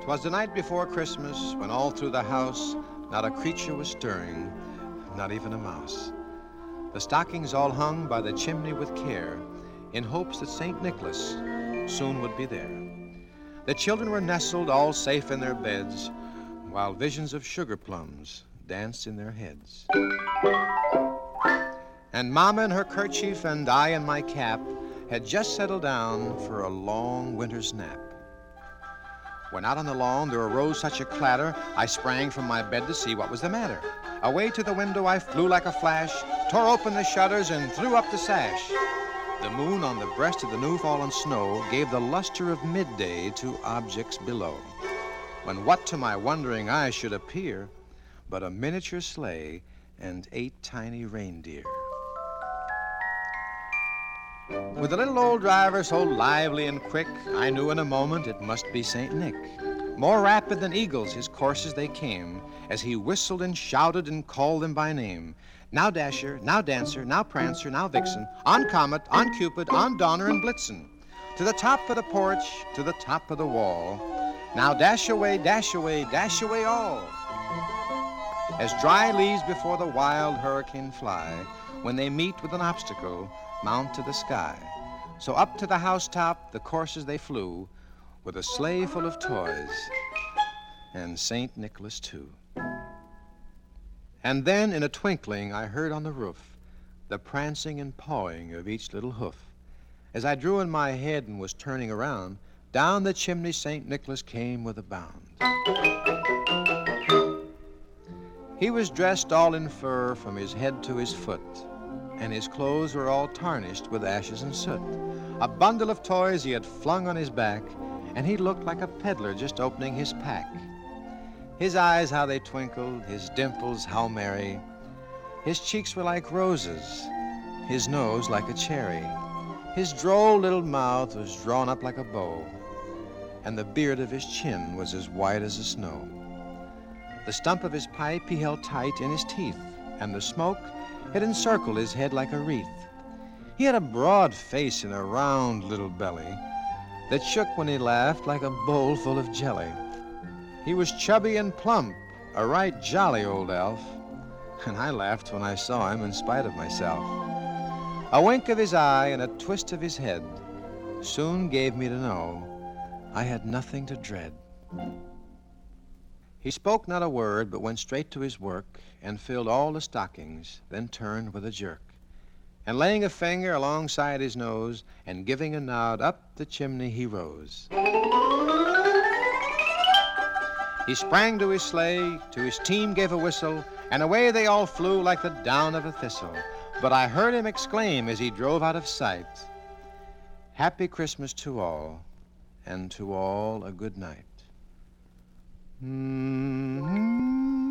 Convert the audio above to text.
'Twas the night before Christmas, when all through the house not a creature was stirring, not even a mouse. The stockings all hung by the chimney with care, in hopes that St. Nicholas soon would be there. The children were nestled all safe in their beds, while visions of sugar plums danced in their heads. And Mama in her kerchief and I in my cap had just settled down for a long winter's nap. When out on the lawn there arose such a clatter, I sprang from my bed to see what was the matter. Away to the window I flew like a flash, tore open the shutters and threw up the sash. The moon on the breast of the new-fallen snow gave the luster of midday to objects below, when what to my wondering eyes should appear but a miniature sleigh and 8 tiny reindeer. With the little old driver so lively and quick, I knew in a moment it must be St. Nick. More rapid than eagles his courses they came, as he whistled and shouted and called them by name. Now Dasher, now Dancer, now Prancer, now Vixen, on Comet, on Cupid, on Donner and Blitzen. To the top of the porch, to the top of the wall. Now dash away, dash away, dash away all. As dry leaves before the wild hurricane fly, when they meet with an obstacle, mount to the sky. So up to the housetop the coursers they flew, with a sleigh full of toys, and St. Nicholas too. And then in a twinkling I heard on the roof the prancing and pawing of each little hoof. As I drew in my head and was turning around, down the chimney St. Nicholas came with a bound. He was dressed all in fur from his head to his foot, and his clothes were all tarnished with ashes and soot. A bundle of toys he had flung on his back, and he looked like a peddler just opening his pack. His eyes, how they twinkled, his dimples, how merry. His cheeks were like roses, his nose like a cherry. His droll little mouth was drawn up like a bow, and the beard of his chin was as white as the snow. The stump of his pipe he held tight in his teeth, and the smoke had encircled his head like a wreath. He had a broad face and a round little belly that shook when he laughed like a bowl full of jelly. He was chubby and plump, a right jolly old elf, and I laughed when I saw him in spite of myself. A wink of his eye and a twist of his head soon gave me to know I had nothing to dread. He spoke not a word, but went straight to his work and filled all the stockings, then turned with a jerk. And laying a finger alongside his nose and giving a nod, up the chimney he rose. He sprang to his sleigh, to his team gave a whistle, and away they all flew like the down of a thistle. But I heard him exclaim as he drove out of sight, "Happy Christmas to all, and to all a good night." Mm-hmm.